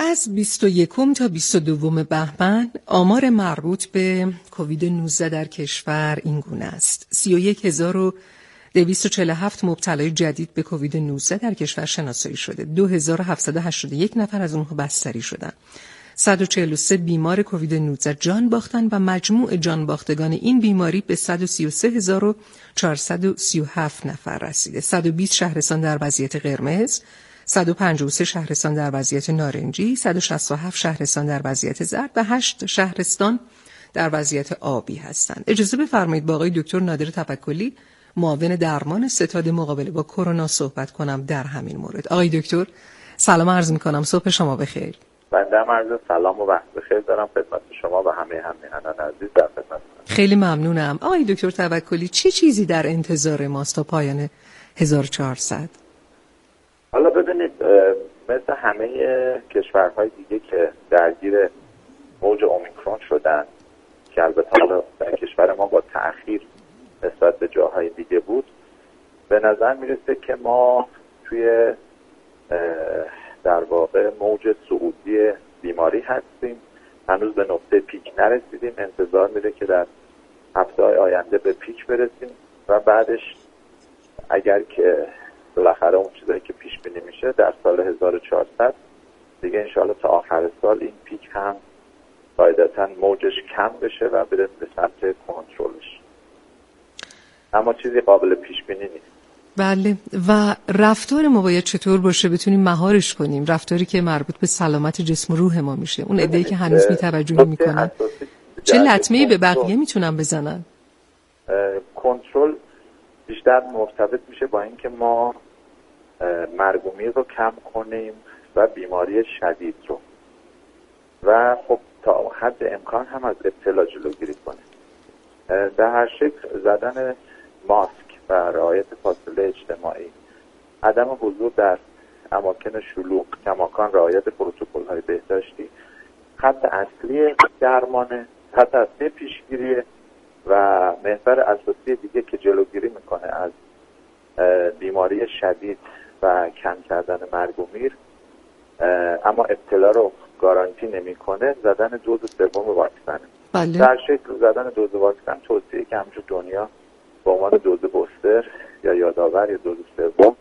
از 21 تا 22 بهمن آمار مربوط به کووید 19 در کشور این گونه است: 31247 مبتلای جدید به کووید 19 در کشور شناسایی شده. 2781 نفر از اونها بستری شدند. 143 بیمار کووید 19 جان باختن و مجموع جان باختگان این بیماری به 133437 نفر رسیده. 120 شهرستان در وضعیت قرمز، 153 شهرستان در وضعیت نارنجی، 167 شهرستان در وضعیت زرد و 8 شهرستان در وضعیت آبی هستند. اجازه بفرمایید با آقای دکتر نادر توکلی، معاون درمان ستاد مقابله با کرونا صحبت کنم در همین مورد. آقای دکتر سلام عرض می‌کنم، صبح شما بخیر. بنده عرض سلام و وقت بخیر دارم خدمت شما و همه همیهنان عزیز در خدمتتون. خیلی ممنونم. آقای دکتر توکلی، چه چیزی در انتظار ماست تا پایان 1400؟ حالا ببینید، مثل همه کشورهای دیگه که درگیر موج اومیکرون شدن که البته حالا در کشور ما با تأخیر نسبت به جاهای دیگه بود، به نظر میرسه که ما توی در واقع موج صعودی بیماری هستیم. هنوز به نقطه پیک نرسیدیم، انتظار میره که در هفته‌های آینده به پیک برسیم و بعدش اگر که بالاخره اون چیزایی که پیش بینی میشه در سال 1400 دیگه انشاءالله تا آخر سال این پیک هم قاعدتاً موجش کم بشه و بره به سمت کنترلش، اما چیزی قابل پیش بینی نیست. بله، و رفتار ما باید چطور باشه بتونیم مهارش کنیم، رفتاری که مربوط به سلامت جسم و روح ما میشه؟ اون عده‌ای که هنوز بی‌توجهی میکنن چه لطمه‌ای به بقیه میتونن بزنن؟ کنترل بیشتر مرتبط میشه با اینکه ما مرگومیر رو کم کنیم و بیماری شدید رو، و خب تا حد امکان هم از ابتلا جلوگیری کنیم. در هر شکل زدن ماسک و رعایت فاصله اجتماعی، عدم حضور در اماکن شلوغ، کماکان رعایت پروتکل‌های بهداشتی، خط اصلی درمانه، خط اصلی پیشگیریه و محور اساسی دیگه که جلوگیری میکنه از بیماری شدید و کم کردن مرگ و میر اما ابتلا رو گارانتی نمیکنه، زدن دوز سوم واکسن. بله. در شکل زدن دوز واکسن توصیه که همچون دنیا با عنوان دوز بوستر یا یادآور یا دوز سوم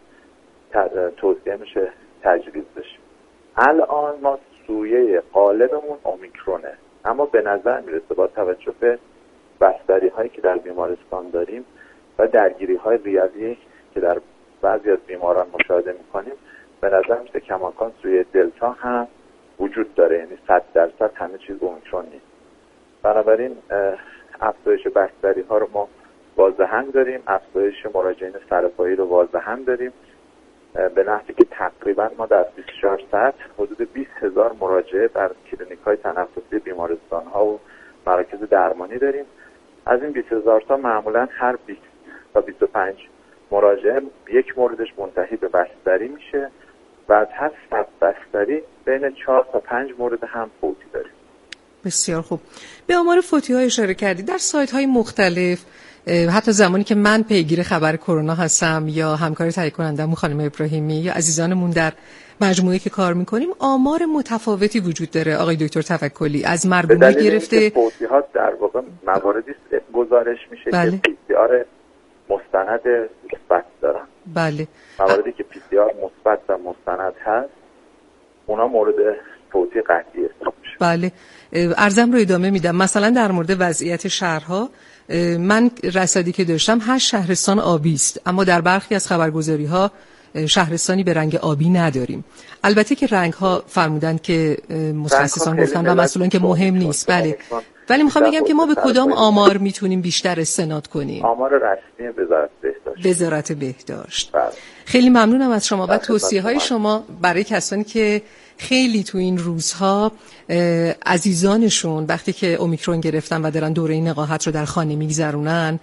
توصیه میشه تجویز بشه. الان ما سویه غالبمون اومیکرونه، اما به نظر میرسه با توجه به بستری هایی که در بیمارستان داریم و درگیری های ریاضی که در بعضی از بیماران مشاهده میکنیم، به نظر میرسه کماکان سویه دلتا هم وجود داره، یعنی 100% همه چیز اومیکرون نیست. بنابراین افزایش بستری ها رو ما واضحاً داریم، افزایش مراجعین سرپایی رو واضحاً داریم، به نحوی که تقریبا ما در 24 ساعت حدود 20,000 مراجعه در کلینیک های تنفسی بیمارستان ها و مراکز درمانی داریم. از این 20,000 تا معمولاً هر 20 تا 25 مراجعه یک موردش منتهی به بستری میشه و از هر 100 بستری بین 4 تا 5 مورد هم فوتی داریم. بسیار خوب. به آمار فوتی ها اشاره کردید. در سایت های مختلف، حتی زمانی که من پیگیر خبر کرونا هستم یا همکار تهیه کننده‌مون خانم ابراهیمی یا عزیزانمون در مجموعه که کار میکنیم، آمار متفاوتی وجود داره آقای دکتر توکلی، از مرگومیر گرفته. فوتی ها در واقع مواردی گزارش میشه بله. که پی سی آر مستند مثبت دارن. بله. مواردی که پی سی آر مثبت و مستند هست اونا مورد فوتی قطعی حساب میشه. بله. عرضم رو ادامه میدم. مثلا در مورد وضعیت شهرها، من رصدی که داشتم 8 شهرستان آبی است، اما در برخی از خبرگزاری‌ها شهرستانی به رنگ آبی نداریم. البته که رنگ‌ها فرمودن که متخصصان گفتن و مسئولان که مهم نیست. بله. ولی میخوام بگم که ما به کدام آمار میتونیم بیشتر استناد کنیم؟ آمار رسمی وزارت بهداشت. وزارت بهداشت. بله. خیلی ممنونم از شما و توصیه‌های شما برای کسانی که خیلی تو این روزها عزیزانشون وقتی که اومیکرون گرفتن و دارن دوره نقاهت رو در خانه میگذرونن،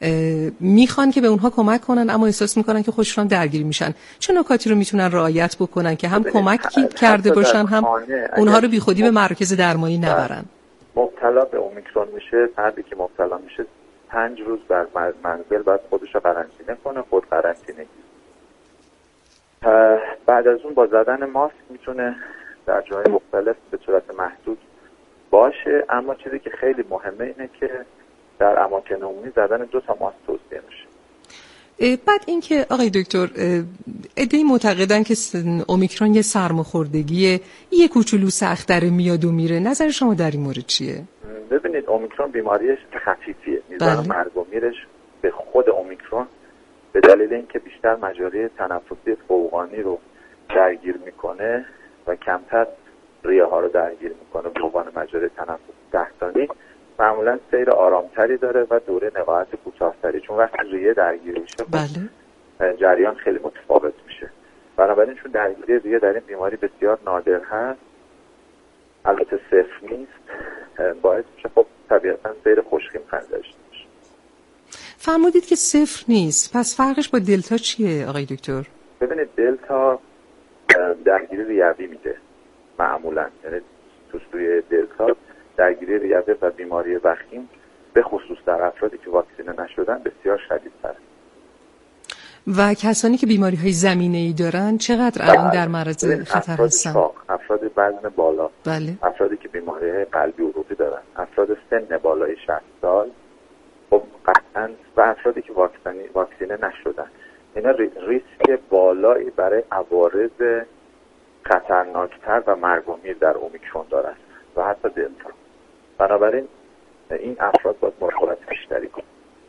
میخوان که به اونها کمک کنن اما احساس میکنن که خودشون درگیر میشن. چه نکاتی رو میتونن رعایت بکنن که هم کمک کرده باشن هم اونها رو بیخودی به مراکز درمانی نبرن؟ مبتلا به اومیکرون میشه، فردی که مبتلا میشه 5 روز در منزل باید خودش رو قرنطینه کنه، خود قرنطینه. بعد از اون با زدن ماسک میتونه در جاهای مختلف به صورت محدود باشه، اما چیزی که خیلی مهمه اینه که در اماکن عمومی زدن 2 تا ماسک توصیه میشه. بعد اینکه آقای دکتر عده‌ای معتقدن که اومیکرون یه سرماخوردگی یه کوچولو سخت داره میاد و میره، نظر شما در این مورد چیه؟ ببینید اومیکرون بیماریش خفیفیه، میزان مرگ و میرش به خود اومیکرون به دلیل اینکه بیشتر مجاری تنفسی فوقانی رو درگیر میکنه و کمتر ریه ها رو درگیر میکنه به عنوان مجاری تنفسی تحتانی، معمولا سیر آرامتری داره و دوره نقاهت کوتاه‌تری، چون وقتی ریه درگیر میشه جریان خیلی متفاوت میشه. بنابراین چون درگیری ریه در این بیماری بسیار نادر هست، البته صفر نیست، باعث میشه خب طبیعتا سیر خوشخیم داشته باشه. فرمودید که صفر نیست، پس فرقش با دلتا چیه آقای دکتر؟ ببینید دلتا درگیری ریوی میده معمولا، یعنی توی دلتا درگیری ریوی و بیماری وخیم به خصوص در افرادی که واکسینه نشدن بسیار شدیدتره. و کسانی که بیماری های زمینه‌ای دارن چقدر الان در معرض خطر هستن؟ افراد وزن بالا، بله. افرادی که بیماری های قلبی عروقی دارن، افراد سن بالای 60 سال، خب قطعاً، و افرادی که واکسینه نشدن، اینا ریسک بالایی برای عوارض خطرناکتر و مرگ و میر در اومیکرون دارن و حتی دلتا. بنابراین این افراد باید مراقبت بیشتری کنند.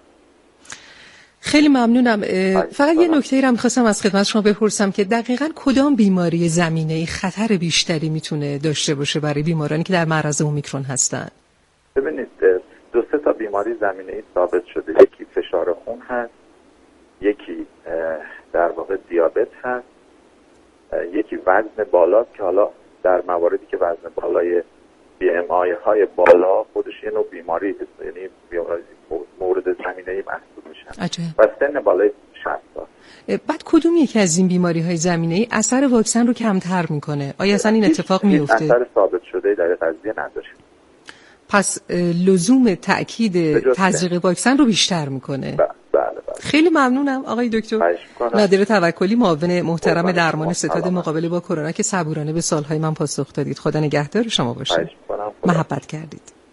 خیلی ممنونم. فقط یه نکته را می‌خواستم از خدمت شما بپرسم که دقیقاً کدام بیماری زمینه‌ای خطر بیشتری میتونه داشته باشه برای بیمارانی که در معرض اومیکرون هستن؟ ببینید 2-3 تا بیماری زمینه‌ای ثابت شده، یکی فشار خون هست، یکی در واقع دیابت هست، یکی وزن بالا که حالا در مواردی که وزن بالای BMI های بالا خودش یه نوع بیماری هست، یعنی مورد زمینه‌ای محسوب میشن و سن بالای 60 سال. بعد کدوم یکی از این بیماری های زمینه‌ای اثر واکسن رو کمتر میکنه؟ آیا اصلا این اتفاق میفته؟ اثر ثابت شده در قضیه نداره. پس لزوم تأکید تزریق واکسن رو بیشتر میکنه. بله. خیلی ممنونم آقای دکتر نادر توکلی، معاون محترم درمان ستاد مقابله با کرونا که صبورانه به سوالهای من پاسخ دادید. خدا نگهدار شما باشید. محبت کردید.